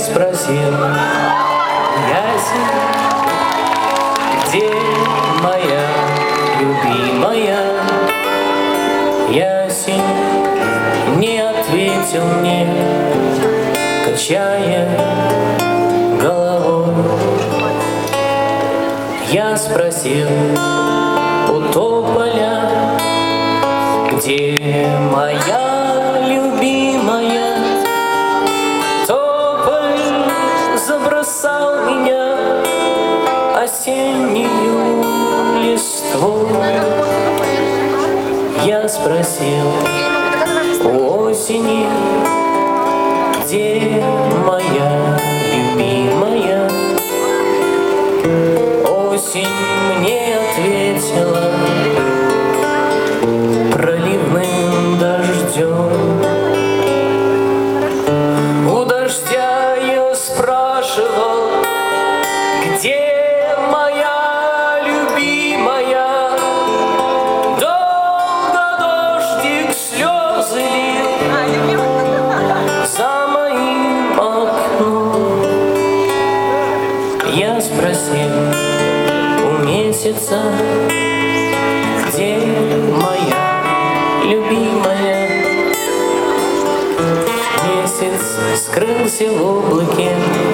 спросил ясень, где моя любимая? Ясень не ответил мне, качая головой. Я спросил у тополя, где моя любимая? Тополь забросал меня осеннюю листвой. Я спросил у осени, где моя любимая? Осень мне ответила проливным дождем. У дождя я спрашивал, где моя любимая? Долго дождик слезы лил за моим окном. Я спросил у месяца, где моя любимая? Месяц скрылся в облаке,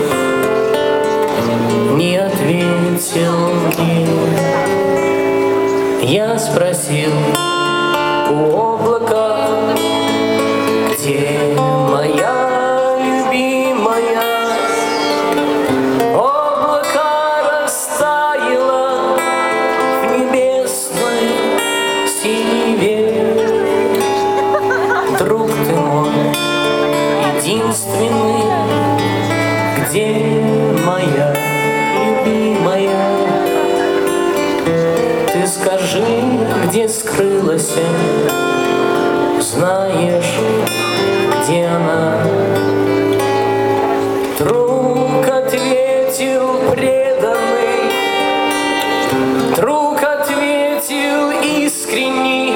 не ответил мне. Я спросил у облака, где моя любимая? Облако растаяло в небесной синеве. Друг ты мой единственный, где моя любимая? Ты скажи, где скрылась, знаешь, где она? Друг ответил преданный, друг ответил искренний: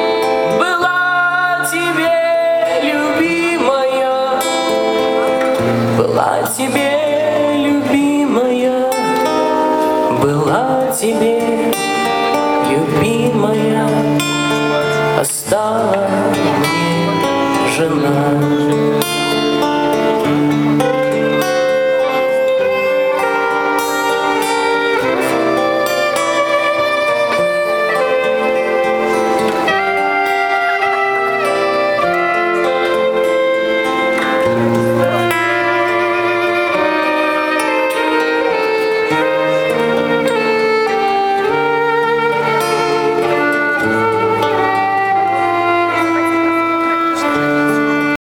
была тебе любимая, была тебе любимая, была тебе любимая, а стала мне жена.